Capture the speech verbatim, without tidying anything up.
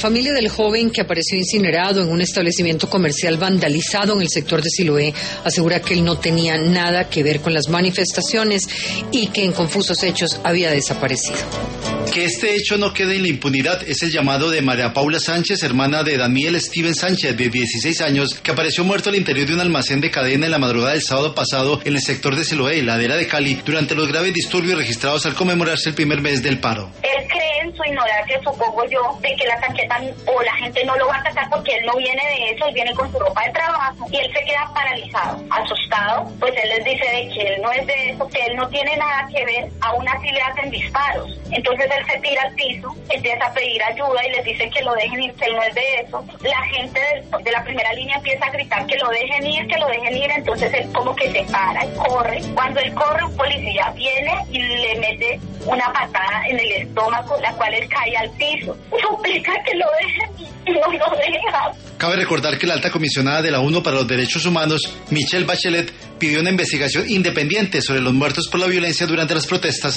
Familia del joven que apareció incinerado en un establecimiento comercial vandalizado en el sector de Siloé asegura que él no tenía nada que ver con las manifestaciones y que en confusos hechos había desaparecido. Que este hecho no quede en la impunidad es el llamado de María Paula Sánchez, hermana de Daniel Steven Sánchez, de dieciséis años, que apareció muerto al interior de un almacén de cadena en la madrugada del sábado pasado en el sector de Siloé, ladera de Cali, durante los graves disturbios registrados al conmemorarse el primer mes del paro. Él cree en su ignorancia, supongo yo, de que la tarjeta o la gente no lo va a sacar porque él no viene de eso, él viene con su ropa de trabajo y él se queda paralizado, asustado, pues él les dice de que él no es de eso, que él no tiene nada que ver, aún así le hacen disparos. Entonces él se tira al piso, empieza a pedir ayuda y les dice que lo dejen ir, que él no es de eso. La gente de, de la primera línea empieza a gritar que lo dejen ir, que lo dejen ir, entonces él como que se para y corre. Cuando él corre, un policía viene y le mete una patada en el estómago, la cual él cae al piso. Suplica que lo dejen y no lo deja. Cabe recordar que la alta comisionada de la ONU para los Derechos Humanos, Michelle Bachelet, pidió una investigación independiente sobre los muertos por la violencia durante las protestas